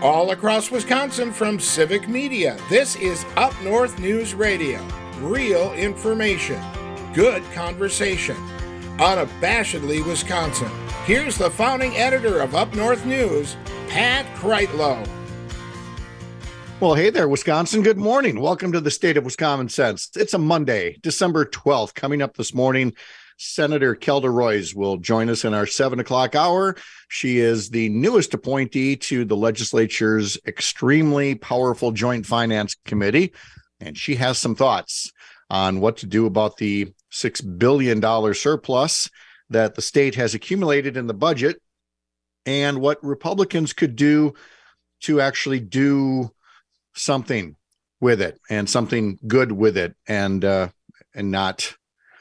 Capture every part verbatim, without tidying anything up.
All across Wisconsin from Civic Media, this is Up North News Radio. Real information, good conversation, unabashedly Wisconsin. Here's the founding editor of Up North News, Pat Kreitlow. Well, hey there, Wisconsin. Good morning. Welcome to the State of Wisconsin Sense. It's a Monday, December twelfth. Coming up this morning, Senator Kelda Roys will join us in our seven o'clock hour. She is the newest appointee to the legislature's extremely powerful Joint Finance Committee, and she has some thoughts on what to do about the six billion dollars surplus that the state has accumulated in the budget and what Republicans could do to actually do something with it and something good with it, and uh, and not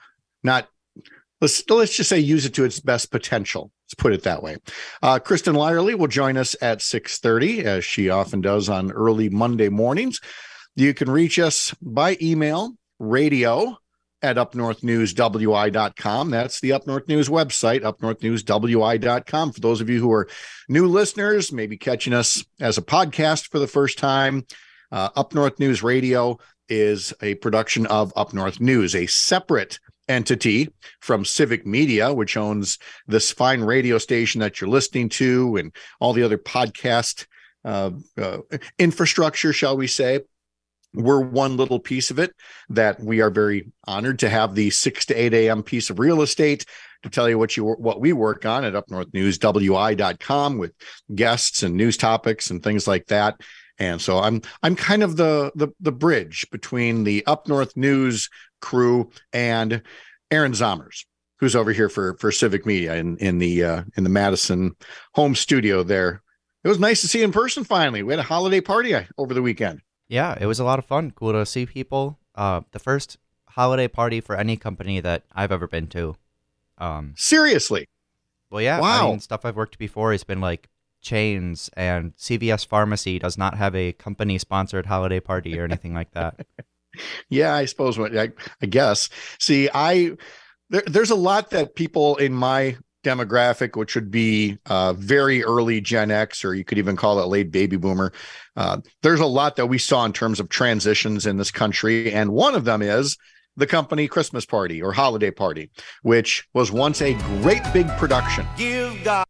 not let's let's just say use it to its best potential. Let's put it that way. Uh, Kristen Lyerly will join us at six thirty, as she often does on early Monday mornings. You can reach us by email, radio at up north news w i dot com. That's the Up North News website, up north news w i dot com. For those of you who are new listeners, maybe catching us as a podcast for the first time, uh, Up North News Radio is a production of Up North News, a separate entity from Civic Media, which owns this fine radio station that you're listening to and all the other podcast uh, uh, infrastructure, shall we say. We're one little piece of it that we are very honored to have the six to eight a.m. piece of real estate to tell you what you what we work on at up north news w i dot com with guests and news topics and things like that. And so I'm I'm kind of the the the bridge between the Up North News crew and Aaron Zommers, who's over here for for Civic Media in in the uh, in the Madison home studio there. It was nice to see you in person finally. We had a holiday party over the weekend. Yeah, it was a lot of fun. Cool to see people. Uh, the first holiday party for any company that I've ever been to. Um, Seriously? Well, yeah. Wow. I mean, stuff I've worked before has been like chains, and C V S Pharmacy does not have a company-sponsored holiday party or anything like that. Yeah, I suppose. What I, I guess. See, I there, there's a lot that people in my demographic, which would be uh, very early Gen X, or you could even call it late baby boomer. Uh, there's a lot that we saw in terms of transitions in this country. And one of them is the company Christmas party or holiday party, which was once a great big production. You got-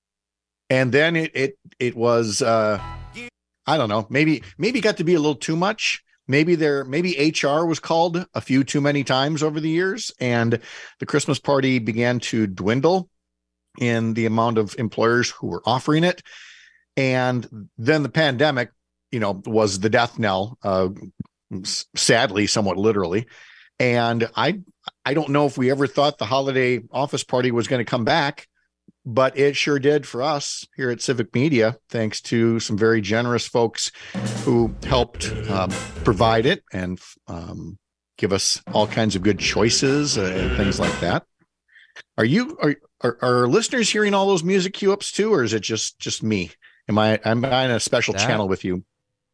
and then it, it, it was, uh, I don't know, maybe, maybe got to be a little too much. Maybe there, maybe H R was called a few too many times over the years, and the Christmas party began to dwindle in the amount of employers who were offering it. And then the pandemic, you know, was the death knell, uh, sadly, somewhat literally. And I, I don't know if we ever thought the holiday office party was going to come back, but it sure did for us here at Civic Media, thanks to some very generous folks who helped um, provide it and um, give us all kinds of good choices and things like that. Are you, are, are, are listeners hearing all those music cue ups too, or is it just, just me? Am I, am I in a special that, channel with you?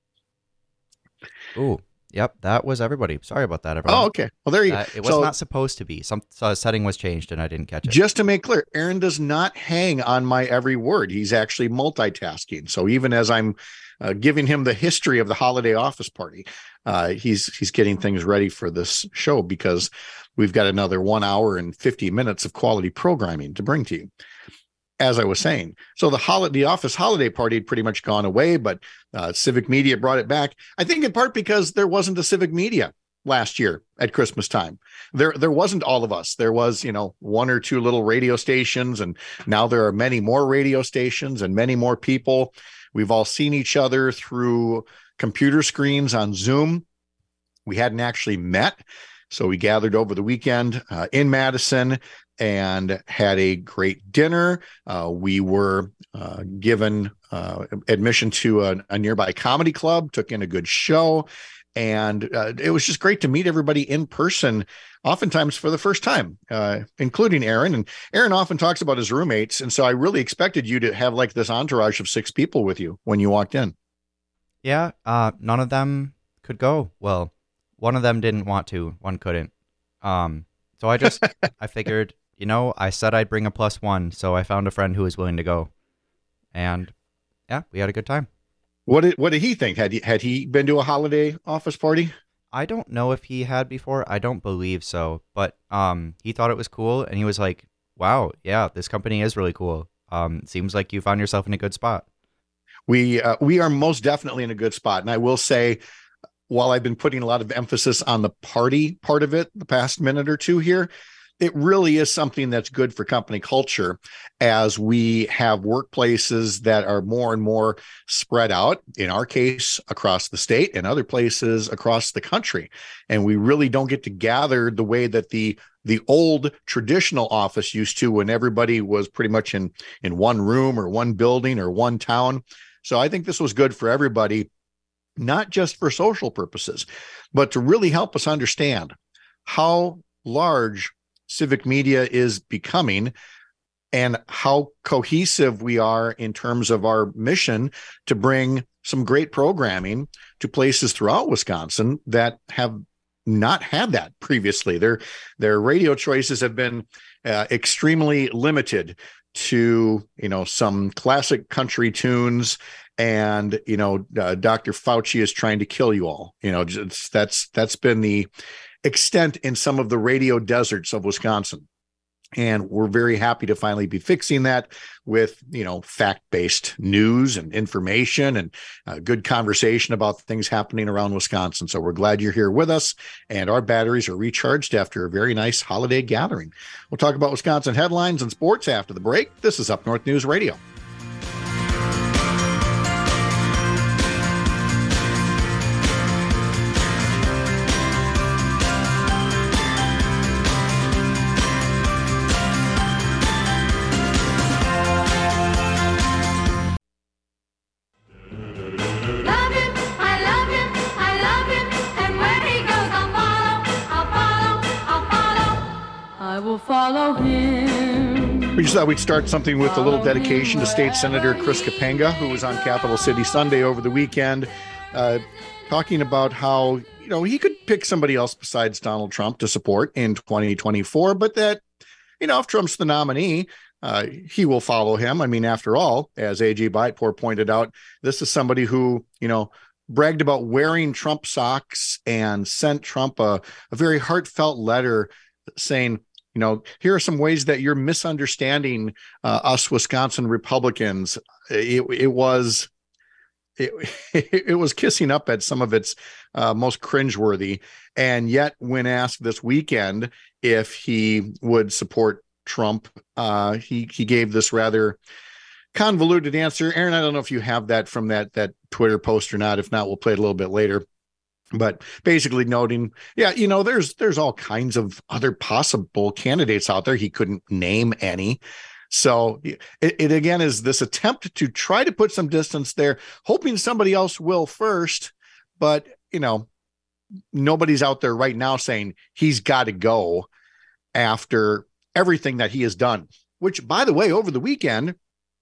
Ooh, yep. That was everybody. Sorry about that, everyone. Oh, okay. Well, there you uh, go. It was so, not supposed to be. Some so setting was changed and I didn't catch it. Just to make clear, Aaron does not hang on my every word. He's actually multitasking. So even as I'm uh, giving him the history of the holiday office party, uh, he's, he's getting things ready for this show because we've got another one hour and fifty minutes of quality programming to bring to you. As I was saying, so the holiday, the office holiday party had pretty much gone away, but uh, Civic Media brought it back. I think in part because there wasn't a Civic Media last year at Christmas time. There, there wasn't all of us. There was, you know, one or two little radio stations, and now there are many more radio stations and many more people. We've all seen each other through computer screens on Zoom. We hadn't actually met. So we gathered over the weekend uh, in Madison and had a great dinner. Uh, we were uh, given uh, admission to a, a nearby comedy club, took in a good show, and uh, it was just great to meet everybody in person, oftentimes for the first time, uh, including Aaron. And Aaron often talks about his roommates, and so I really expected you to have like this entourage of six people with you when you walked in. Yeah, uh, none of them could go. Well, one of them didn't want to, one couldn't. Um, so I just, I figured, you know, I said I'd bring a plus one, so I found a friend who was willing to go. And yeah, we had a good time. What did what did he think? Had he had he been to a holiday office party? I don't know if he had before. I don't believe so, but um, he thought it was cool, and he was like, "Wow, yeah, this company is really cool. Um, seems like you found yourself in a good spot." We uh, we are most definitely in a good spot, and I will say, while I've been putting a lot of emphasis on the party part of it the past minute or two here, it really is something that's good for company culture as we have workplaces that are more and more spread out, in our case, across the state and other places across the country. And we really don't get to gather the way that the the old traditional office used to, when everybody was pretty much in, in one room or one building or one town. So I think this was good for everybody, not just for social purposes, but to really help us understand how large civic media is becoming and how cohesive we are in terms of our mission to bring some great programming to places throughout Wisconsin that have not had that previously. Their their radio choices have been uh, extremely limited to, you know, some classic country tunes, and, you know, uh, Doctor Fauci is trying to kill you all. You know, just, that's that's been the extent in some of the radio deserts of Wisconsin. And we're very happy to finally be fixing that with, you know, fact-based news and information and uh, good conversation about things happening around Wisconsin. So we're glad you're here with us, and our batteries are recharged after a very nice holiday gathering. We'll talk about Wisconsin headlines and sports after the break. This is Up North News Radio. Follow him. We just thought we'd start something with a little dedication to State Senator Chris Kapenga, who was on Capital City Sunday over the weekend, uh, talking about how, you know, he could pick somebody else besides Donald Trump to support in twenty twenty-four, but that, you know, if Trump's the nominee, uh, he will follow him. I mean, after all, as A J Beitpour pointed out, this is somebody who, you know, bragged about wearing Trump socks and sent Trump a, a very heartfelt letter saying, you know, here are some ways that you're misunderstanding uh, us Wisconsin Republicans. It, it was it, it was kissing up at some of its uh, most cringeworthy. And yet, when asked this weekend if he would support Trump, uh, he he gave this rather convoluted answer. Aaron, I don't know if you have that from that that Twitter post or not. If not, we'll play it a little bit later. But basically noting, yeah, you know, there's there's all kinds of other possible candidates out there. He couldn't name any. So it, it again is this attempt to try to put some distance there, hoping somebody else will first. But, you know, nobody's out there right now saying he's got to go after everything that he has done, which, by the way, over the weekend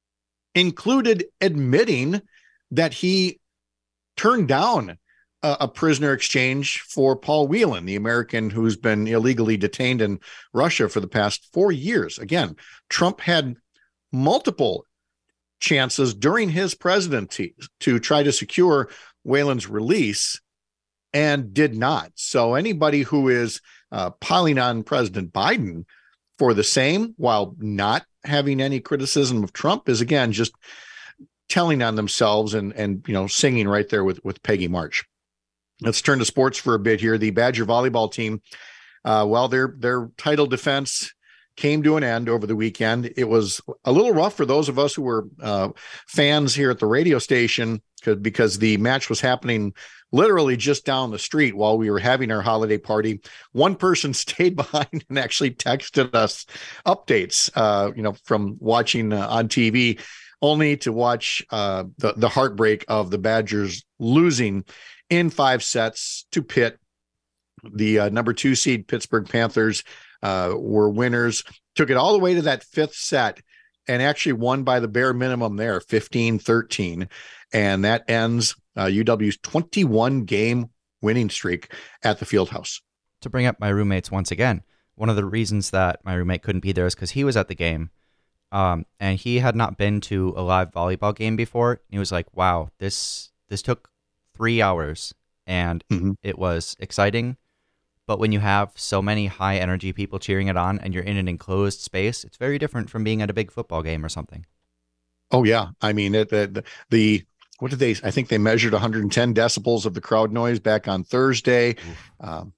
included admitting that he turned down a prisoner exchange for Paul Whelan, the American who's been illegally detained in Russia for the past four years. Again, Trump had multiple chances during his presidency to try to secure Whelan's release and did not. So anybody who is uh, piling on President Biden for the same while not having any criticism of Trump is, again, just telling on themselves and, and you know, singing right there with, with Peggy March. Let's turn to sports for a bit here. The Badger volleyball team, uh, well, their their title defense came to an end over the weekend. It was a little rough for those of us who were uh, fans here at the radio station because the match was happening literally just down the street while we were having our holiday party. One person stayed behind and actually texted us updates, uh, you know, from watching uh, on T V, only to watch uh, the, the heartbreak of the Badgers losing in five sets to Pitt. The uh, number two seed Pittsburgh Panthers uh, were winners, took it all the way to that fifth set and actually won by the bare minimum there, fifteen thirteen. And that ends uh, U W's twenty-one game winning streak at the Fieldhouse. To bring up my roommates once again, one of the reasons that my roommate couldn't be there is because he was at the game. Um, and he had not been to a live volleyball game before. He was like, wow, this this took three hours and Mhm. it was exciting. But when you have so many high energy people cheering it on and you're in an enclosed space, it's very different from being at a big football game or something. Oh yeah. I mean, it, the, the, what did they, I think they measured one hundred ten decibels of the crowd noise back on Thursday. Um,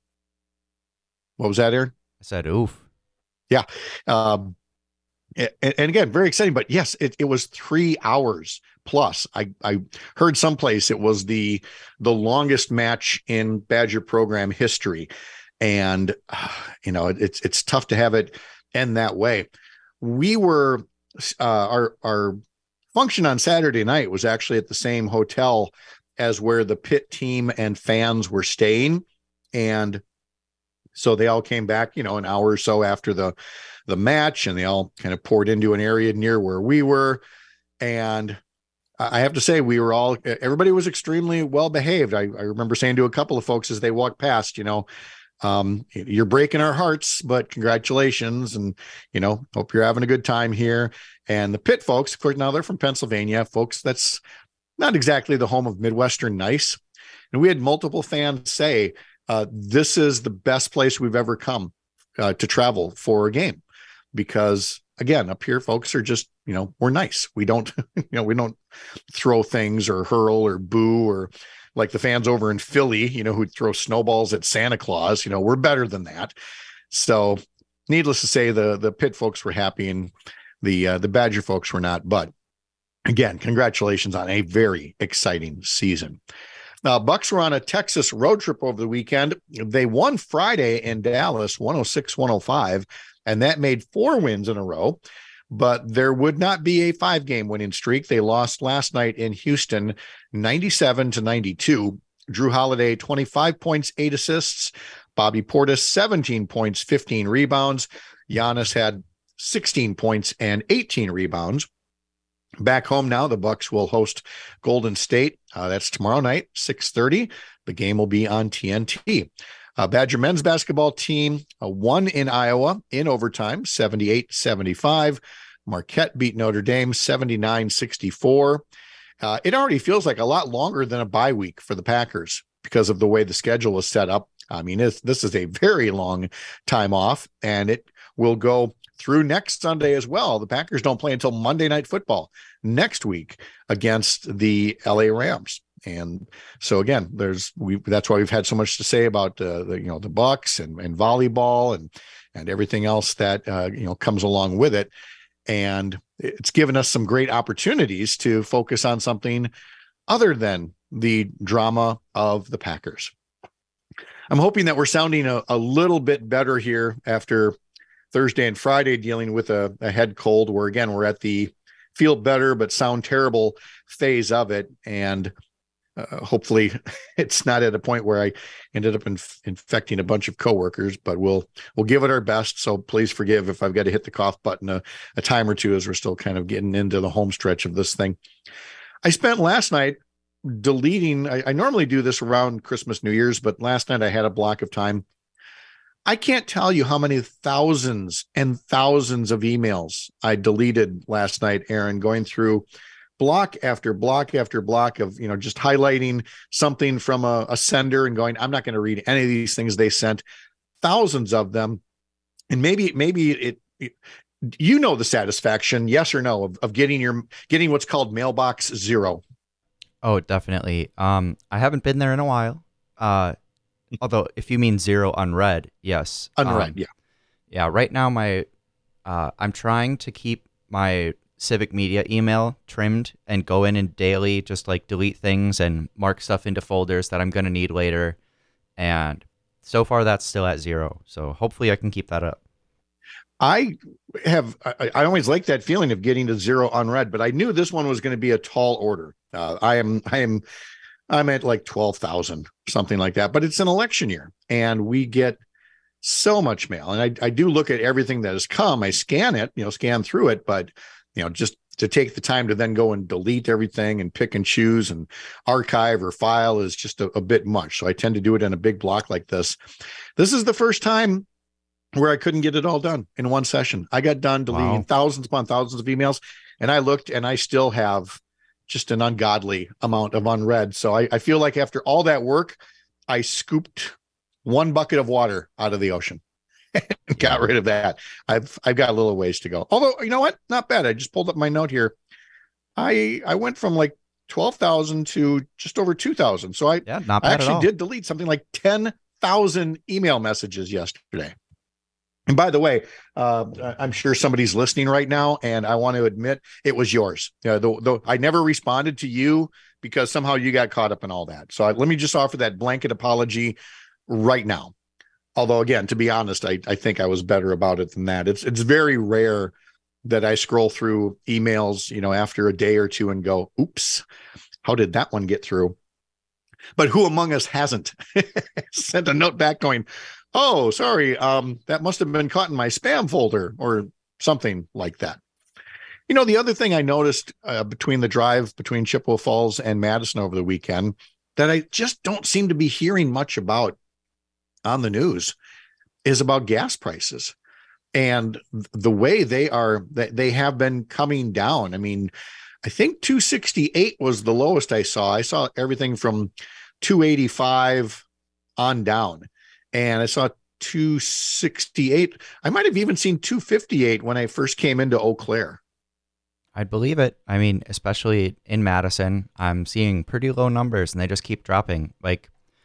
what was that, Aaron? I said, oof. Yeah. Um, and, and again, very exciting, but yes, it, it was three hours plus. I, I heard someplace it was the, the longest match in Badger program history. And, uh, you know, it's, it's tough to have it end that way. We were, uh, our, our function on Saturday night was actually at the same hotel as where the Pitt team and fans were staying. And so they all came back, you know, an hour or so after the, the match, and they all kind of poured into an area near where we were. And I have to say, we were all, everybody was extremely well behaved. I, I remember saying to a couple of folks as they walked past, you know, um, you're breaking our hearts, but congratulations. And, you know, hope you're having a good time here. And the Pitt folks, of course, now they're from Pennsylvania, folks, that's not exactly the home of Midwestern nice. And we had multiple fans say, uh, this is the best place we've ever come uh, to travel for a game. Because again, up here, folks are just, you know, we're nice. We don't, you know, we don't throw things or hurl or boo or like the fans over in Philly, you know, who throw snowballs at Santa Claus. You know, we're better than that. So needless to say, the, the Pitt folks were happy and the, uh, the Badger folks were not. But again, congratulations on a very exciting season. Now, Bucks were on a Texas road trip over the weekend. They won Friday in Dallas, one oh six one oh five. And that made four wins in a row, but there would not be a five game winning streak. They lost last night in Houston, ninety-seven to ninety-two. Drew Holiday, twenty-five points, eight assists. Bobby Portis, seventeen points, fifteen rebounds. Giannis had sixteen points and eighteen rebounds. Back home now, the Bucks will host Golden State. Uh, that's tomorrow night, six thirty. The game will be on T N T. Uh, Badger men's basketball team uh, won in Iowa in overtime, seventy-eight seventy-five. Marquette beat Notre Dame seventy-nine sixty-four. Uh, it already feels like a lot longer than a bye week for the Packers because of the way the schedule is set up. I mean, it's, this is a very long time off, and it will go through next Sunday as well. The Packers don't play until Monday Night Football next week against the L A Rams. And so again, there's we that's why we've had so much to say about uh, the you know the Bucks and, and volleyball and and everything else that uh, you know comes along with it. And it's given us some great opportunities to focus on something other than the drama of the Packers. I'm hoping that we're sounding a, a little bit better here after Thursday and Friday dealing with a, a head cold, where again we're at the feel better but sound terrible phase of it. And Uh, hopefully it's not at a point where I ended up inf- infecting a bunch of coworkers, but we'll, we'll give it our best. So please forgive if I've got to hit the cough button a, a time or two as we're still kind of getting into the home stretch of this thing. I spent last night deleting, I, I normally do this around Christmas, New Year's, but last night I had a block of time. I can't tell you how many thousands and thousands of emails I deleted last night, Aaron, going through block after block after block of, you know, just highlighting something from a, a sender and going, I'm not going to read any of these things they sent, thousands of them. And maybe, maybe it, it you know, the satisfaction, yes or no, of, of getting your, getting what's called mailbox zero. Oh, definitely. Um, I haven't been there in a while. Uh, although if you mean zero unread, yes. Unread. Um, yeah. Yeah. Right now, my, uh, I'm trying to keep my Civic Media email trimmed and go in and daily just like delete things and mark stuff into folders that I'm going to need later. And so far that's still at zero. So hopefully I can keep that up. I have, I, I always like that feeling of getting to zero unread, but I knew this one was going to be a tall order. Uh, I am, I am, I'm at like twelve thousand, something like that, but it's an election year and we get so much mail. And I, I do look at everything that has come. I scan it, you know, scan through it, but you know, just to take the time to then go and delete everything and pick and choose and archive or file is just a, a bit much. So I tend to do it in a big block like this. This is the first time where I couldn't get it all done in one session. I got done deleting Wow. thousands upon thousands of emails, and I looked and I still have just an ungodly amount of unread. So I, I feel like after all that work, I scooped one bucket of water out of the ocean and got rid of that. I've I've got a little ways to go. Although, you know what? Not bad. I just pulled up my note here. I I went from like twelve thousand to just over two thousand. So I, yeah, not I bad actually at all. did delete something like ten thousand email messages yesterday. And by the way, uh, I'm sure somebody's listening right now, and I want to admit it was yours. Uh, the, the, I never responded to you because somehow you got caught up in all that. So I, let me just offer that blanket apology right now. Although, again, to be honest, I, I think I was better about it than that. It's it's very rare that I scroll through emails, you know, after a day or two and go, oops, how did that one get through? But who among us hasn't sent a note back going, oh, sorry, um, that must have been caught in my spam folder or something like that. You know, the other thing I noticed uh, between the drive between Chippewa Falls and Madison over the weekend that I just don't seem to be hearing much about on the news is about gas prices and the way they are, that they have been coming down. I mean, I think two sixty-eight was the lowest I saw. I saw everything from two eighty-five on down. And I saw two sixty-eight. I might have even seen two fifty-eight when I first came into Eau Claire. I'd believe it. I mean, especially in Madison, I'm seeing pretty low numbers and they just keep dropping. Like,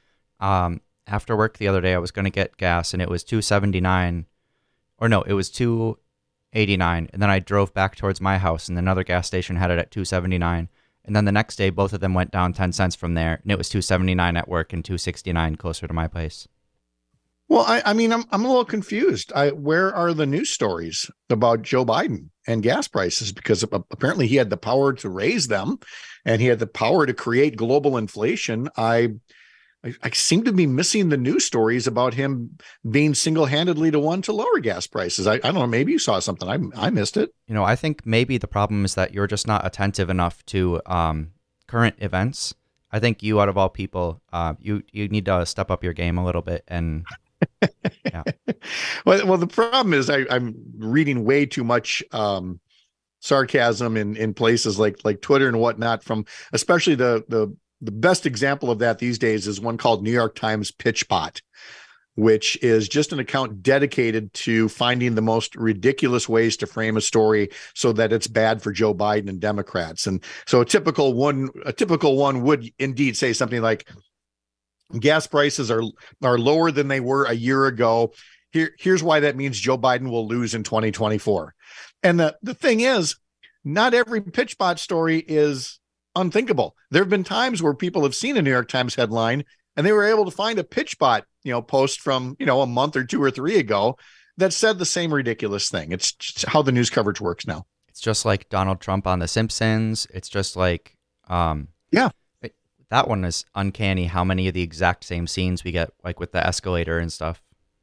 um, after work the other day, I was going to get gas and it was two seventy-nine, or no, it was two eighty-nine. And then I drove back towards my house and another gas station had it at two seventy-nine. And then the next day, both of them went down ten cents from there. And it was two seventy-nine at work and two sixty-nine closer to my place. Well, I, I mean, I'm I'm a little confused. I, where are the news stories about Joe Biden and gas prices? Because apparently he had the power to raise them and he had the power to create global inflation. I, I, I seem to be missing the news stories about him being single-handedly the one to lower gas prices. I, I don't know. Maybe you saw something. I, I missed it. You know, I think maybe the problem is that you're just not attentive enough to um, current events. I think you, out of all people, uh, you, you need to step up your game a little bit and... yeah. Well, well, the problem is I, I'm reading way too much um, sarcasm in, in places like like Twitter and whatnot. From especially the the the best example of that these days is one called New York Times Pitchbot, which is just an account dedicated to finding the most ridiculous ways to frame a story so that it's bad for Joe Biden and Democrats. And so a typical one, a typical one would indeed say something like, gas prices are are lower than they were a year ago. Here, here's why that means Joe Biden will lose in twenty twenty-four. And the, the thing is, not every pitchbot story is unthinkable. There have been times where people have seen a New York Times headline and they were able to find a pitchbot, you know, post from, you know, a month or two or three ago that said the same ridiculous thing. It's just how the news coverage works now. It's just like Donald Trump on The Simpsons. It's just like, um, yeah. That one is uncanny how many of the exact same scenes we get, like with the escalator and stuff.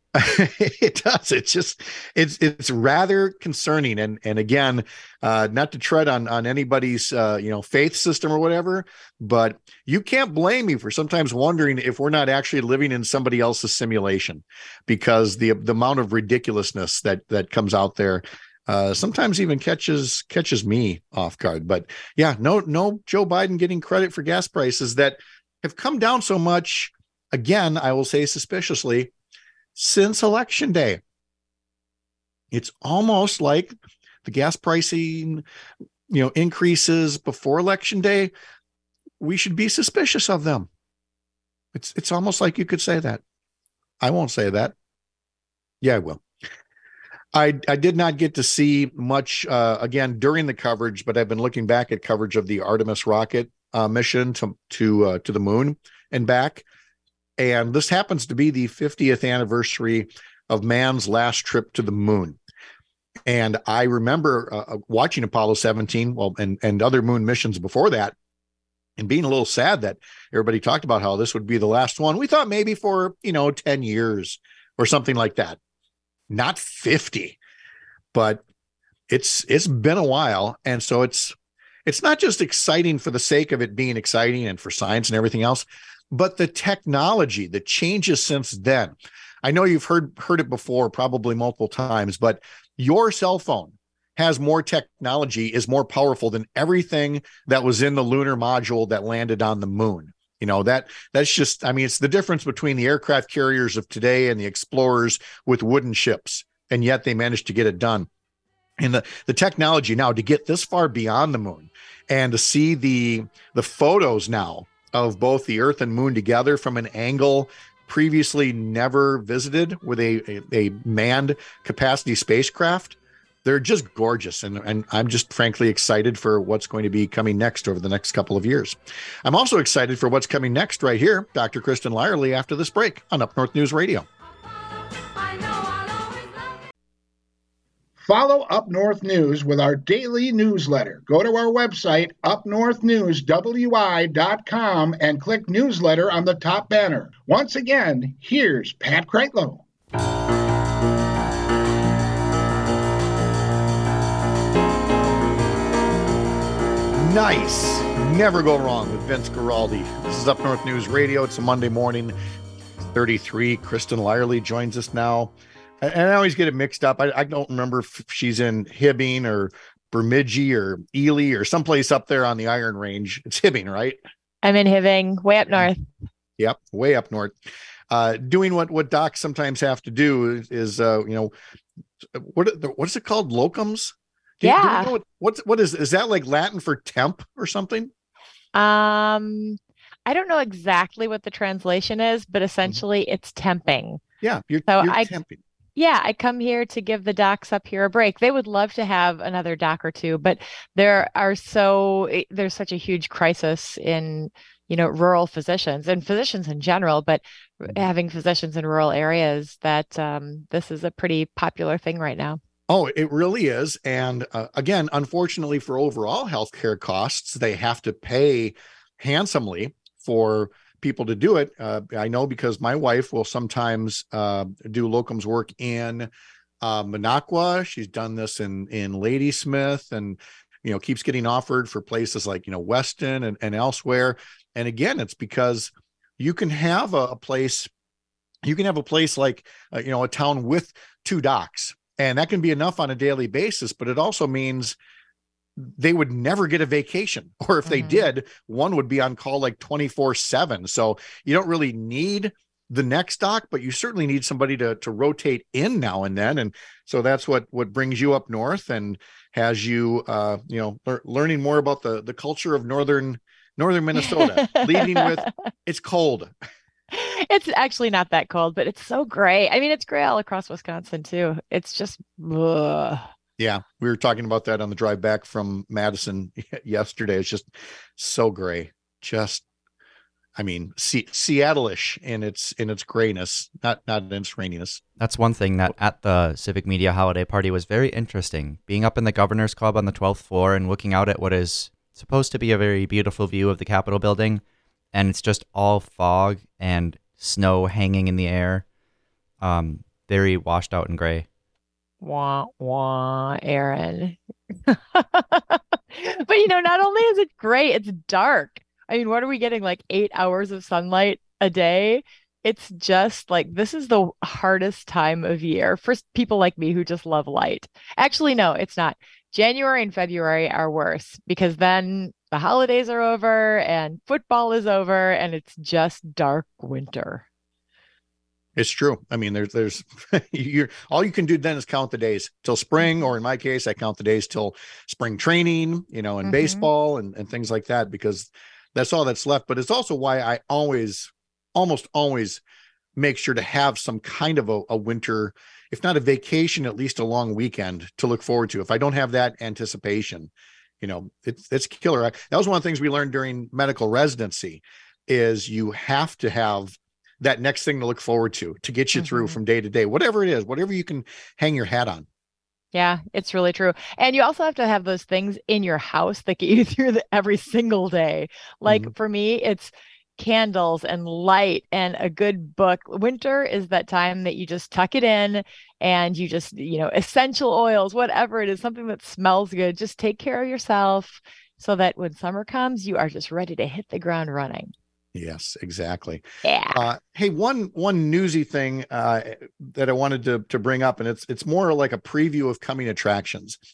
It does. It's just, it's, it's rather concerning. And, and again, uh, not to tread on, on anybody's, uh, you know, faith system or whatever, but you can't blame me for sometimes wondering if we're not actually living in somebody else's simulation, because the, the amount of ridiculousness that, that comes out there, Uh, sometimes even catches catches me off guard. But yeah, no, no Joe Biden getting credit for gas prices that have come down so much. Again, I will say suspiciously, since Election Day. It's almost like the gas pricing, you know, increases before Election Day. We should be suspicious of them. It's it's almost like you could say that. I won't say that. Yeah, I will. I, I did not get to see much, uh, again, during the coverage, but I've been looking back at coverage of the Artemis rocket uh, mission to to uh, to the moon and back. And this happens to be the fiftieth anniversary of man's last trip to the moon. And I remember uh, watching Apollo seventeen, well, and, and other moon missions before that, and being a little sad that everybody talked about how this would be the last one. We thought maybe for, you know, ten years or something like that. Not fifty, but it's it's been a while. And so it's it's not just exciting for the sake of it being exciting and for science and everything else, but the technology, the changes since then. I know you've heard heard it before, probably multiple times, but your cell phone has more technology, is more powerful than everything that was in the lunar module that landed on the moon. You know, that that's just, I mean, it's the difference between the aircraft carriers of today and the explorers with wooden ships. And yet they managed to get it done. And the, the technology now to get this far beyond the moon and to see the, the photos now of both the Earth and moon together from an angle previously never visited with a, a, a manned capacity spacecraft. They're just gorgeous. And, and I'm just frankly excited for what's going to be coming next over the next couple of years. I'm also excited for what's coming next right here. Doctor Kristen Lyerly after this break on Up North News Radio. Follow Up North News with our daily newsletter. Go to our website, up north news w i dot com, and click newsletter on the top banner. Once again, here's Pat Kreitlow. Nice. Never go wrong with Vince Guaraldi. This is Up North News Radio. It's a Monday morning. thirty-three. Kristen Lyerly joins us now. And I always get it mixed up. I, I don't remember if she's in Hibbing or Bemidji or Ely or someplace up there on the Iron Range. It's Hibbing, right? I'm in Hibbing, way up north. Yep, way up north. Uh, doing what what docs sometimes have to do is, is uh, you know, what what's it called? Locums? Do, yeah. Do we know what, what's what is is that like Latin for temp or something? Um, I don't know exactly what the translation is, but essentially mm-hmm. it's temping. Yeah, you're, so you're I, temping. Yeah, I come here to give the docs up here a break. They would love to have another doc or two, but there are so there's such a huge crisis in, you know, rural physicians and physicians in general, but having physicians in rural areas that um, this is a pretty popular thing right now. Oh, it really is. And uh, again, unfortunately for overall healthcare costs, they have to pay handsomely for people to do it. Uh, I know because my wife will sometimes uh, do locums work in uh, Minocqua. She's done this in, in Ladysmith and, you know, keeps getting offered for places like, you know, Weston and, and elsewhere. And again, it's because you can have a, a place, you can have a place like, uh, you know, a town with two docs, and that can be enough on a daily basis, but it also means they would never get a vacation, or if mm-hmm. they did, one would be on call like twenty-four seven. So you don't really need the next doc, but you certainly need somebody to, to rotate in now and then. And so that's what, what brings you up north and has you, uh, you know, le- learning more about the, the culture of Northern, Northern Minnesota, leading with it's cold. It's actually not that cold, but it's so gray. I mean, it's gray all across Wisconsin too. It's just, ugh. Yeah, we were talking about that on the drive back from Madison yesterday. It's just so gray. Just, I mean, C- Seattle-ish in its in its grayness, not not in its raininess. That's one thing that at the Civic Media holiday party was very interesting. Being up in the Governor's Club on the twelfth floor and looking out at what is supposed to be a very beautiful view of the Capitol building, and it's just all fog and snow hanging in the air. Um, very washed out and gray. Wah, wah, Aaron. But, you know, not only is it gray, it's dark. I mean, what are we getting? Like eight hours of sunlight a day? It's just like, this is the hardest time of year for people like me who just love light. Actually, no, it's not. January and February are worse because then the holidays are over and football is over and it's just dark winter. It's true. I mean, there's, there's, you're all you can do then is count the days till spring, or in my case, I count the days till spring training, you know, and mm-hmm. baseball and, and things like that, because that's all that's left. But it's also why I always, almost always make sure to have some kind of a, a winter, if not a vacation, at least a long weekend to look forward to. If I don't have that anticipation, you know, it's, it's killer. That was one of the things we learned during medical residency is you have to have that next thing to look forward to, to get you mm-hmm. through from day to day, whatever it is, whatever you can hang your hat on. Yeah, it's really true. And you also have to have those things in your house that get you through the, every single day. Like mm-hmm. for me, it's candles and light and a good book. Winter is that time that you just tuck it in and you just, you know, essential oils, whatever it is, something that smells good. Just take care of yourself so that when summer comes, you are just ready to hit the ground running. Yes, exactly. Yeah. Uh, hey, one one newsy thing uh, that I wanted to to bring up, and it's it's more like a preview of coming attractions.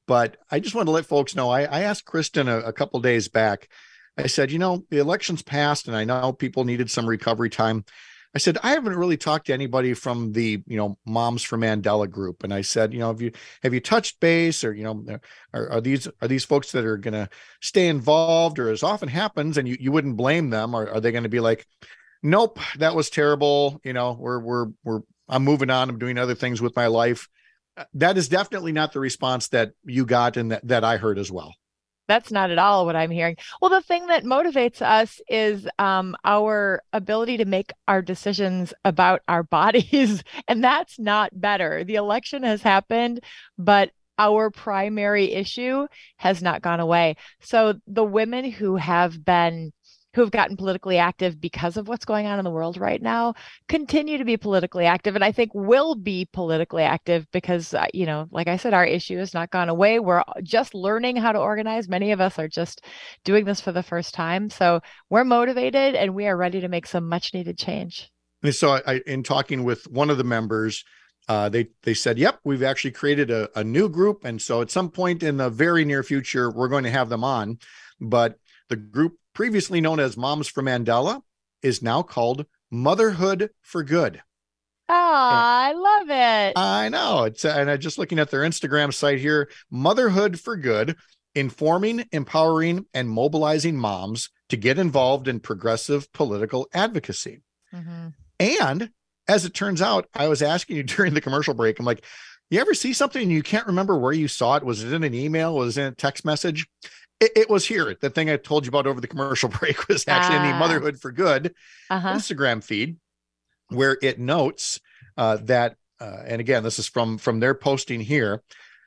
But I just want to let folks know, I, I asked Kristen a, a couple days back, I said, you know, the election's passed and I know people needed some recovery time. I said, I haven't really talked to anybody from the, you know, Moms for Mandela group. And I said, you know, have you, have you touched base, or, you know, are, are these, are these folks that are going to stay involved, or as often happens, and you, you wouldn't blame them, or are they going to be like, nope, that was terrible. You know, we're, we're, we're, I'm moving on. I'm doing other things with my life. That is definitely not the response that you got and that, that I heard as well. That's not at all what I'm hearing. Well, the thing that motivates us is um, our ability to make our decisions about our bodies, and that's not better. The election has happened, but our primary issue has not gone away. So the women who have been who have gotten politically active because of what's going on in the world right now continue to be politically active, and I think will be politically active because, uh, you know, like I said, our issue has not gone away. We're just learning how to organize. Many of us are just doing this for the first time. So we're motivated and we are ready to make some much needed change. And so I, in talking with one of the members, uh, they, they said, yep, we've actually created a, a new group. And so at some point in the very near future, we're going to have them on. But the group previously known as Moms for Mandela is now called Motherhood for Good. Oh, I love it. I know. It's, and I'm just looking at their Instagram site here, Motherhood for Good, informing, empowering, and mobilizing moms to get involved in progressive political advocacy. Mm-hmm. And as it turns out, I was asking you during the commercial break, I'm like, you ever see something and you can't remember where you saw it? Was it in an email? Was it in a text message? It, it was here. The thing I told you about over the commercial break was actually uh, in the Motherhood for Good uh-huh. Instagram feed, where it notes uh, that, uh, and again, this is from, from their posting here,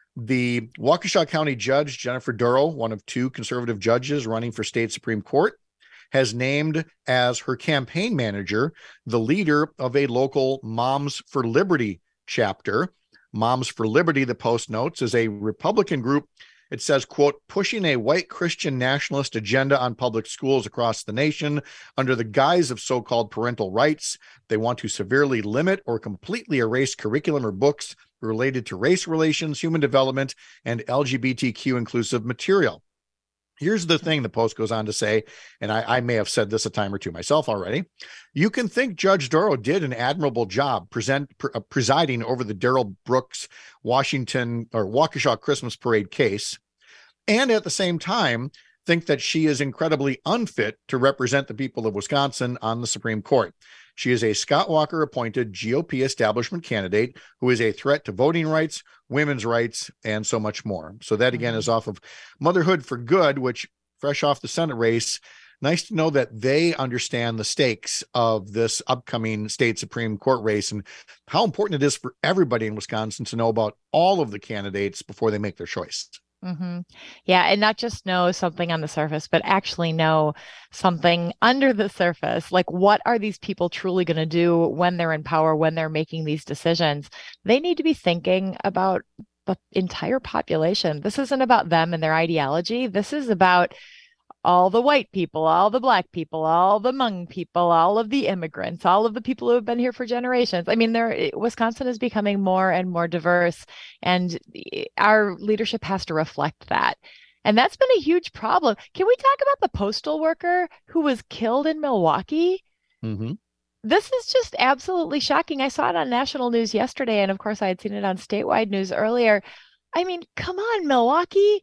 the Waukesha County Judge, Jennifer Durrow, one of two conservative judges running for state Supreme Court, has named as her campaign manager the leader of a local Moms for Liberty chapter. Moms for Liberty, the Post notes, is a Republican group. It says, quote, pushing a white Christian nationalist agenda on public schools across the nation under the guise of so-called parental rights. They want to severely limit or completely erase curriculum or books related to race relations, human development, and L G B T Q inclusive material. Here's the thing the Post goes on to say, and I, I may have said this a time or two myself already. You can think Judge Durrow did an admirable job present, pre, uh, presiding over the Darrell Brooks Washington or Waukesha Christmas Parade case, and at the same time think that she is incredibly unfit to represent the people of Wisconsin on the Supreme Court. She is a Scott Walker appointed G O P establishment candidate who is a threat to voting rights, women's rights, and so much more. So that again is off of Motherhood for Good, which fresh off the Senate race. Nice to know that they understand the stakes of this upcoming state Supreme Court race and how important it is for everybody in Wisconsin to know about all of the candidates before they make their choice. Mm-hmm. Yeah. And not just know something on the surface, but actually know something under the surface. Like, what are these people truly going to do when they're in power, when they're making these decisions? They need to be thinking about the entire population. This isn't about them and their ideology. This is about all the white people, all the Black people, all the Hmong people, all of the immigrants, all of the people who have been here for generations. I mean, there, Wisconsin is becoming more and more diverse, and our leadership has to reflect that. And that's been a huge problem. Can we talk about the postal worker who was killed in Milwaukee? Mm-hmm. This is just absolutely shocking. I saw it on national news yesterday, and of course I had seen it on statewide news earlier. I mean, come on, Milwaukee.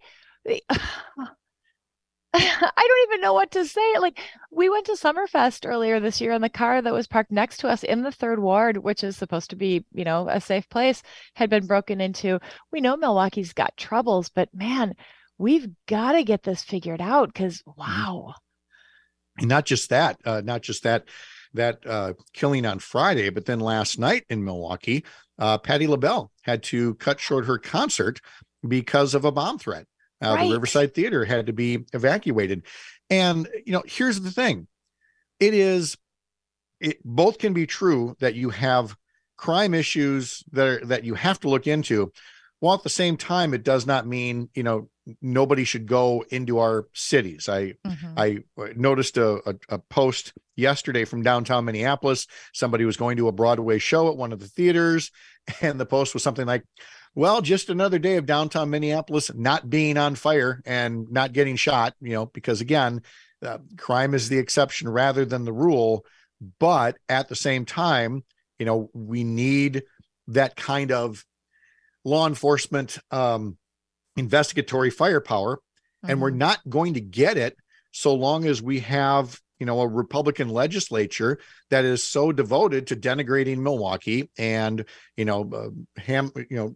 I don't even know what to say. Like, we went to Summerfest earlier this year, and the car that was parked next to us in the third ward, which is supposed to be, you know, a safe place, had been broken into. We know Milwaukee's got troubles, but man, we've got to get this figured out because, wow. And not just that, uh, not just that, that uh, killing on Friday, but then last night in Milwaukee, uh, Patti LaBelle had to cut short her concert because of a bomb threat. Uh, right. The Riverside Theater had to be evacuated. And, you know, here's the thing. It is, it both can be true that you have crime issues that are, that you have to look into, while at the same time, it does not mean, you know, nobody should go into our cities. I, mm-hmm. I noticed a, a, a post yesterday from downtown Minneapolis. Somebody was going to a Broadway show at one of the theaters, and the post was something like, Well, just another day of downtown Minneapolis not being on fire and not getting shot, you know, because again, uh, crime is the exception rather than the rule. But at the same time, you know, we need that kind of law enforcement um, investigatory firepower, mm-hmm. and we're not going to get it so long as we have, you know, a Republican legislature that is so devoted to denigrating Milwaukee and, you know, uh, ham, you know,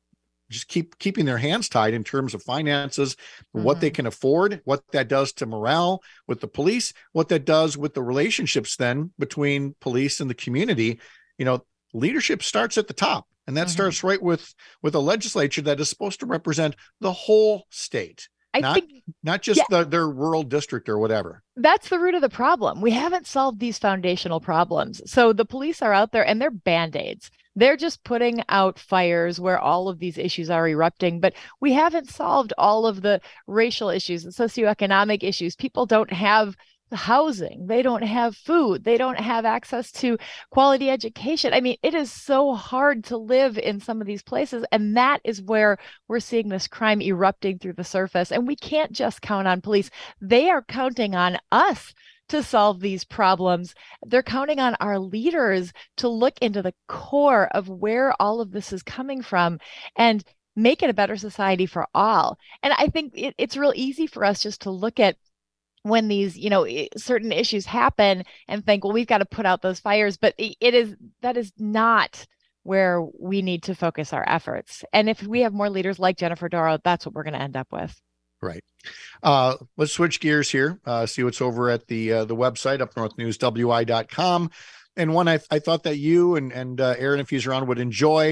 just keep keeping their hands tied in terms of finances, mm-hmm. what they can afford, what that does to morale with the police, what that does with the relationships then between police and the community. You know, leadership starts at the top, and that mm-hmm. starts right with with a legislature that is supposed to represent the whole state. I not, think, not just yeah, the, their rural district or whatever. That's the root of the problem. We haven't solved these foundational problems. So the police are out there and they're band-aids. They're just putting out fires where all of these issues are erupting, but we haven't solved all of the racial issues and socioeconomic issues. People don't have housing. They don't have food. They don't have access to quality education. I mean, it is so hard to live in some of these places. And that is where we're seeing this crime erupting through the surface. And we can't just count on police. They are counting on us to solve these problems. They're counting on our leaders to look into the core of where all of this is coming from and make it a better society for all. And I think it, it's real easy for us just to look at when these, you know, certain issues happen and think, well, we've got to put out those fires. But it is, that is not where we need to focus our efforts. And if we have more leaders like Jennifer Dorow, that's what we're going to end up with. Right. Uh, let's switch gears here, uh, see what's over at the uh, the website, up north news w i dot com. And one I, I thought that you and, and uh, Aaron, if he's around, would enjoy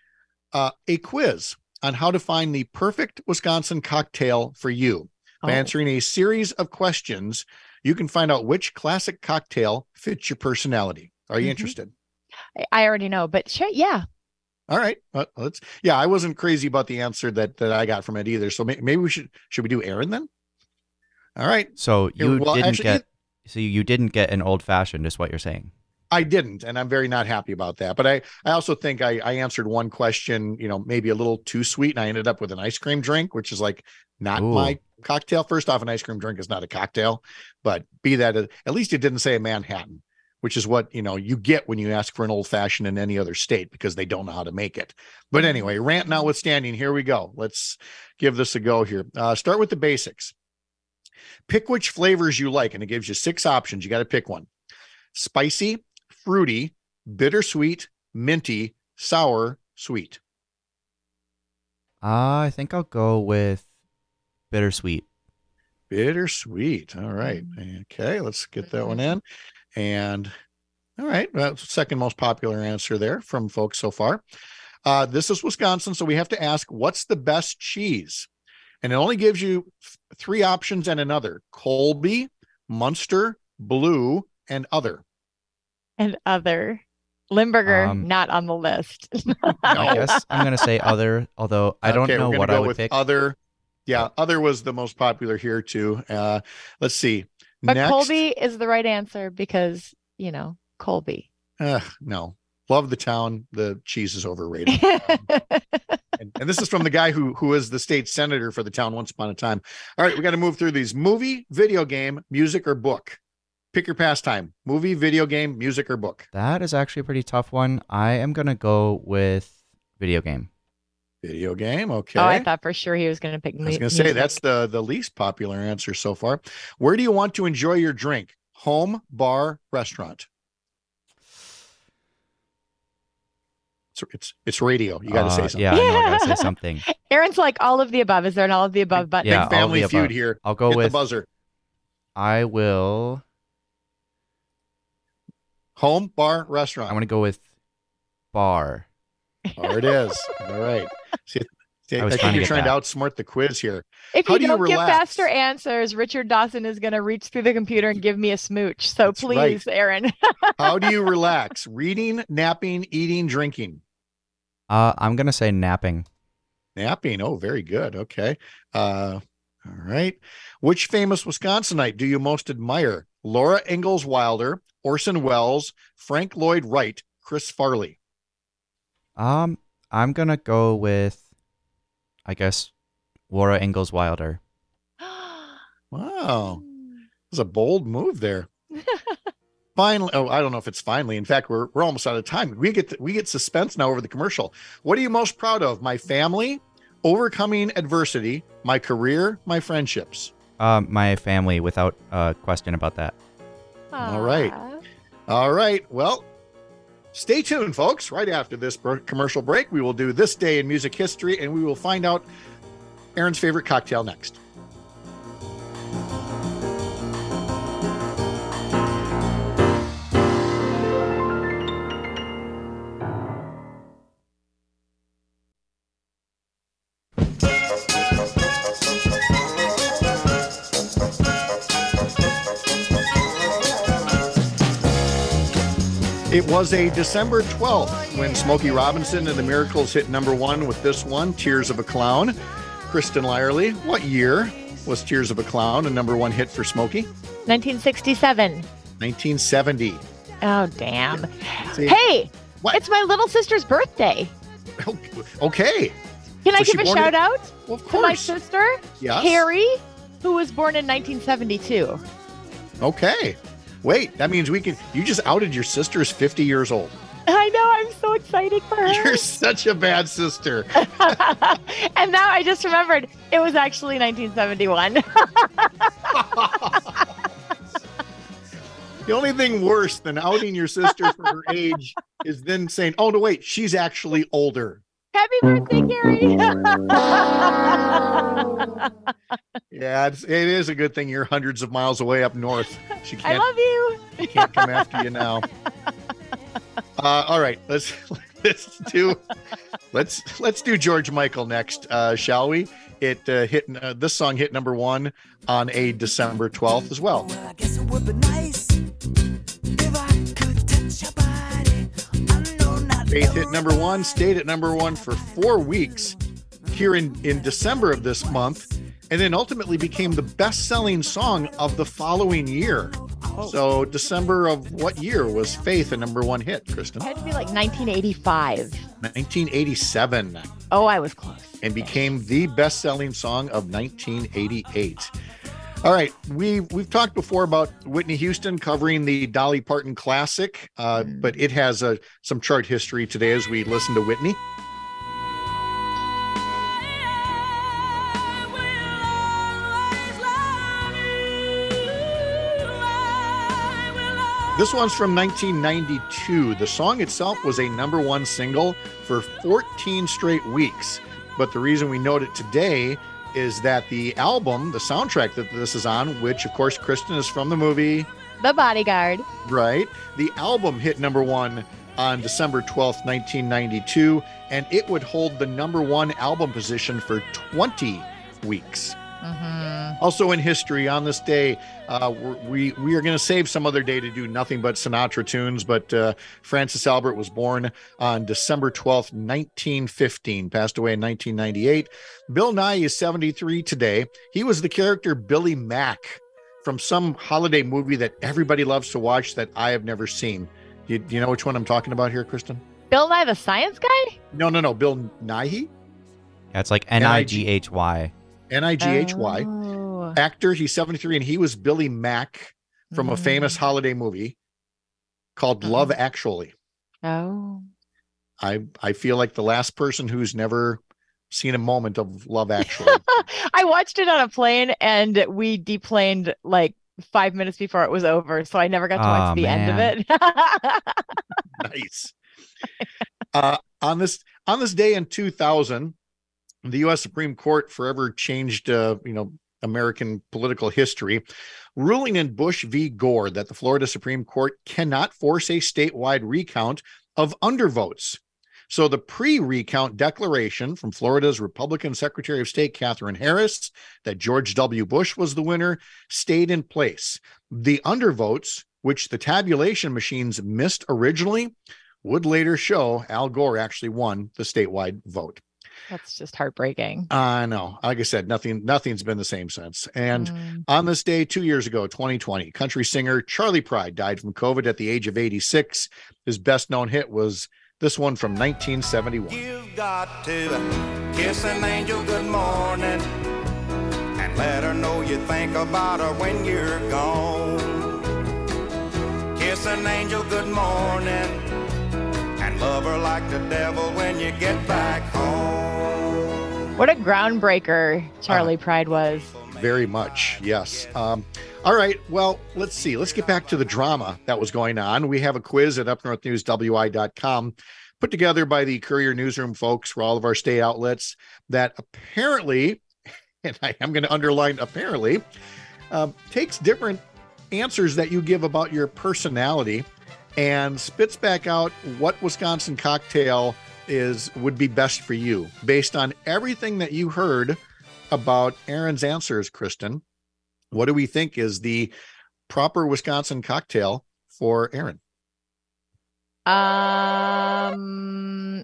uh, a quiz on how to find the perfect Wisconsin cocktail for you. By oh. answering a series of questions, you can find out which classic cocktail fits your personality. Are you mm-hmm. interested? I already know, but sure, yeah. All right. Well, let's. Yeah, I wasn't crazy about the answer that that I got from it either. So may, maybe we should should we do Aaron then? All right. So you Here, well, didn't actually, get. So you didn't get an old fashioned, is what you're saying? I didn't, and I'm very not happy about that. But I I also think I I answered one question, you know, maybe a little too sweet, and I ended up with an ice cream drink, which is like not Ooh. my cocktail. First off, an ice cream drink is not a cocktail, but be that at least it didn't say a Manhattan, which is what, you know, you get when you ask for an old fashioned in any other state because they don't know how to make it. But anyway, rant notwithstanding, here we go. Let's give this a go here. Uh, start with the basics. Pick which flavors you like, and it gives you six options. You got to pick one: spicy, fruity, bittersweet, minty, sour, sweet. Uh, I think I'll go with bittersweet. Bittersweet. All right. Okay, let's get that one in. And all right, well, second most popular answer there from folks so far. Uh, this is Wisconsin, so we have to ask, what's the best cheese? And it only gives you th- three options and another: Colby, Munster, Blue, and other. And other. Limburger, um, not on the list. I guess I'm going to say other, although I don't okay, know what go I would with pick. Other. Yeah, other was the most popular here too. Uh, let's see. But Next, Colby is the right answer because, you know, Colby. Uh, no, love the town. The cheese is overrated. and, and this is from the guy who who is the state senator for the town once upon a time. All right, we got to move through these: movie, video game, music, or book. Pick your pastime: movie, video game, music, or book. That is actually a pretty tough one. I am going to go with video game. Video game. Okay. Oh, I thought for sure he was going to pick. I was going to say that's the the least popular answer so far. Where do you want to enjoy your drink? Home, bar, restaurant. It's it's, it's radio. You got to uh, say something. Yeah, I know, I got to say something. Aaron's like all of the above. Is there an all of the above button? Yeah, Big Family all of the Feud above. here. I'll go Hit with the buzzer. I will. Home, bar, restaurant. I want to go with bar. There it is. All right. See, see, I, I think you're trying that. to outsmart the quiz here. If How you do don't you give relax? faster answers, Richard Dawson is going to reach through the computer and give me a smooch. So That's please, right. Aaron. How do you relax? Reading, napping, eating, drinking. Uh, I'm going to say napping. Napping. Oh, very good. Okay. Uh, all right. Which famous Wisconsinite do you most admire? Laura Ingalls Wilder, Orson Welles, Frank Lloyd Wright, Chris Farley. Um, I'm gonna go with, I guess, Laura Ingalls Wilder. Wow. It was a bold move there. Finally, oh, I don't know if it's finally. In fact, we're we're almost out of time. We get we get suspense now over the commercial. What are you most proud of? My family, overcoming adversity, my career, my friendships. Um, my family, without a question about that. All right. Aw. All right. Well, stay tuned, folks. Right after this br- commercial break, we will do This Day in Music History, and we will find out Aaron's favorite cocktail next. It was a December twelfth when Smokey Robinson and the Miracles hit number one with this one, Tears of a Clown. Kristen Lyerly, what year was Tears of a Clown a number one hit for Smokey? nineteen sixty-seven. nineteen seventy. Oh, damn. See? Hey, What? it's my little sister's birthday. Okay. Can I Was she give a born in- shout out Well, of to my course. sister, Yes. Carrie, who was born in nineteen seventy-two? Okay. Wait, that means we can. You just outed your sister as fifty years old. I know. I'm so excited for her. You're such a bad sister. And now I just remembered it was actually nineteen seventy-one. The only thing worse than outing your sister for her age is then saying, oh, no, wait, she's actually older. Happy birthday, Carrie. Yeah, it's, it is a good thing you're hundreds of miles away up north. She I can't, love you. she can't come after you now. Uh, all right, let's let's do let's let's do George Michael next, uh, shall we? It uh, hit uh, this song hit number one on a December twelfth as well. I guess it would be nice if I could touch your body. I know not Faith hit number one, stayed at number one for four weeks here in, in December of this month, and then ultimately became the best-selling song of the following year. So December of what year was Faith a number one hit, Kristen? It had to be like nineteen eighty-five. nineteen eighty-seven, Oh, I was close. and became the best-selling song of nineteen eighty-eight. All right, we we've talked before about Whitney Houston covering the Dolly Parton classic, uh, but it has uh, some chart history today as we listen to Whitney. This one's from nineteen ninety-two. The song itself was a number one single for fourteen straight weeks. But the reason we note it today is that the album, the soundtrack that this is on, which of course Kristen is from the movie, The Bodyguard. right? The album hit number one on December twelfth, nineteen ninety-two, and it would hold the number one album position for twenty weeks. Mm-hmm. Also in history, on this day, uh, we we are going to save some other day to do nothing but Sinatra tunes, but uh, Francis Albert was born on December twelfth, nineteen fifteen, passed away in nineteen ninety-eight. Bill Nye is seventy-three today. He was the character Billy Mack from some holiday movie that everybody loves to watch that I have never seen. Do you, do you know which one I'm talking about here, Kristen? Bill Nye the Science Guy? No, no, no. Bill Nighy, Yeah, it's like N I G H Y. N I G H Y. Oh. Actor. He's seventy-three, and he was Billy Mack from a famous Mm. holiday movie called Uh-huh. Love Actually. Oh. I I feel like the last person who's never seen a moment of Love Actually. I watched it on a plane and we deplaned like five minutes before it was over. So I never got to watch Aw, the end of man. it. Nice. Uh, on this on this day in two thousand, the U S Supreme Court forever changed, uh, you know, American political history, ruling in Bush v. Gore that the Florida Supreme Court cannot force a statewide recount of undervotes. So the pre-recount declaration from Florida's Republican Secretary of State, Catherine Harris, that George W. Bush was the winner, stayed in place. The undervotes, which the tabulation machines missed originally, would later show Al Gore actually won the statewide vote. That's just heartbreaking. I know. Like I said, nothing, nothing's been the same since. And Mm. on this day, two years ago, twenty twenty, country singer Charlie Pride died from COVID at the age of eighty-six. His best known hit was This one from nineteen seventy-one. You've got to kiss an angel good morning and let her know you think about her when you're gone. Kiss an angel good morning and love her like the devil when you get back home. What a groundbreaker Charlie Uh, Pride was. Very much, yes. Um, all right, well, let's see. Let's get back to the drama that was going on. We have a quiz at up north news w i dot com put together by the Courier Newsroom folks for all of our state outlets that apparently, and I am going to underline apparently, uh, takes different answers that you give about your personality and spits back out what Wisconsin cocktail is would be best for you based on everything that you heard about Aaron's answers. Kristen, what do we think is the proper Wisconsin cocktail for Aaron? Um,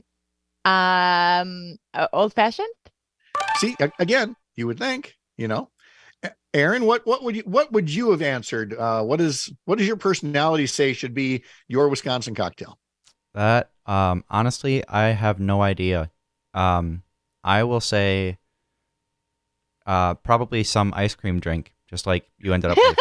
um, old fashioned. See, a- again, you would think, you know, A- Aaron, what, what would you, what would you have answered? Uh, what is, what does your personality say should be your Wisconsin cocktail? That, um, honestly, I have no idea. Um, I will say, uh, probably some ice cream drink, just like you ended up with.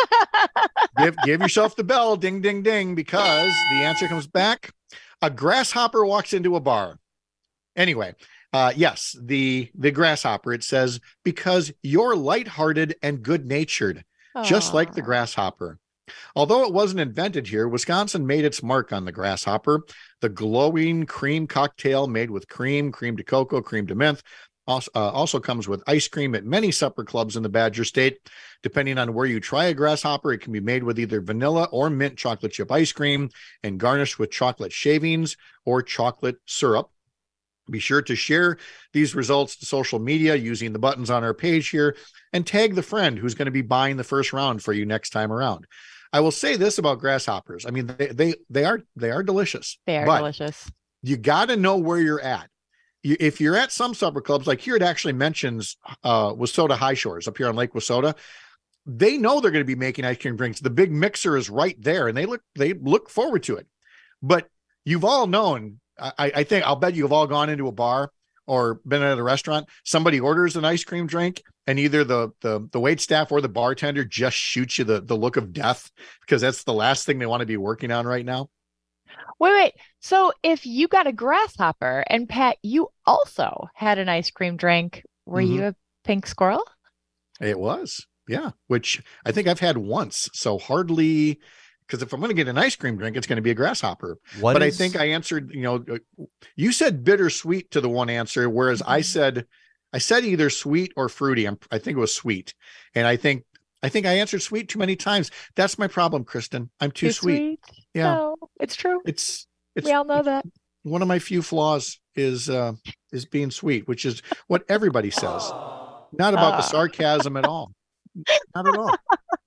give, give yourself the bell, ding, ding, ding, because the answer comes back. A grasshopper walks into a bar. Anyway, uh, yes, the, the grasshopper, it says, because you're lighthearted and good-natured, just like the Aw. grasshopper. Although it wasn't invented here, Wisconsin made its mark on the grasshopper. The glowing cream cocktail made with cream, cream to cocoa, cream to mint, also, uh, also comes with ice cream at many supper clubs in the Badger State. Depending on where you try a grasshopper, it can be made with either vanilla or mint chocolate chip ice cream and garnished with chocolate shavings or chocolate syrup. Be sure to share these results to social media using the buttons on our page here and tag the friend who's going to be buying the first round for you next time around. I will say this about grasshoppers. I mean, they they, they are they are delicious. They are but delicious. you got to know where you're at. You, if you're at some supper clubs, like here, it actually mentions uh, Wissota High Shores up here on Lake Wissota. They know they're going to be making ice cream drinks. The big mixer is right there, and they look they look forward to it. But you've all known. I, I think I'll bet you've all gone into a bar or been at a restaurant. Somebody orders an ice cream drink, and either the the the wait staff or the bartender just shoots you the the look of death because that's the last thing they want to be working on right now. Wait, wait. So if you got a grasshopper and Pat, you also had an ice cream drink, were Mhm. you a pink squirrel? It was, yeah, which I think I've had once. So hardly, because if I'm going to get an ice cream drink, it's going to be a grasshopper. What but is- I think I answered, you know, uh, you said bittersweet to the one answer, whereas I said, I said either sweet or fruity. I'm, I think it was sweet. And I think, I think I answered sweet too many times. That's my problem, Kristen. I'm too, sweet. Yeah. No, it's true. It's, it's, We all know it's that. one of my few flaws is, uh, is being sweet, which is what everybody says. Not about the Ah. sarcasm at all. Not at all.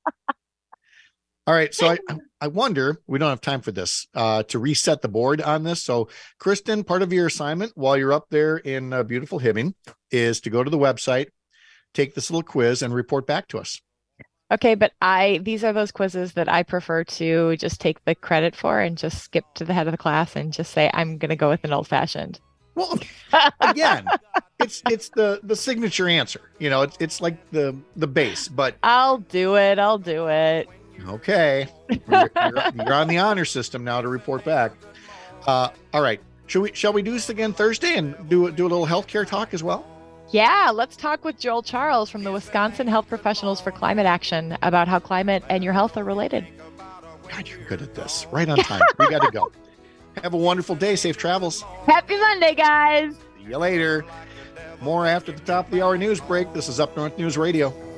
All right. So I, I wonder, we don't have time for this, uh, to reset the board on this. So Kristen, part of your assignment while you're up there in uh, beautiful Hibbing is to go to the website, take this little quiz and report back to us. Okay, but I these are those quizzes that I prefer to just take the credit for and just skip to the head of the class and just say I'm going to go with an old fashioned. Well, again, it's, it's the, the signature answer, you know, it's, it's like the, the base, but I'll do it. I'll do it. okay. You're, you're, you're on the honor system now to report back. Uh, all right. Shall we, shall we do this again Thursday and do, do a little healthcare talk as well? Yeah, let's talk with Joel Charles from the Wisconsin Health Professionals for Climate Action about how climate and your health are related. God, you're good at this. Right on time. We got to go. Have a wonderful day. Safe travels. Happy Monday, guys. See you later. More after the top of the hour news break. This is Up North News Radio.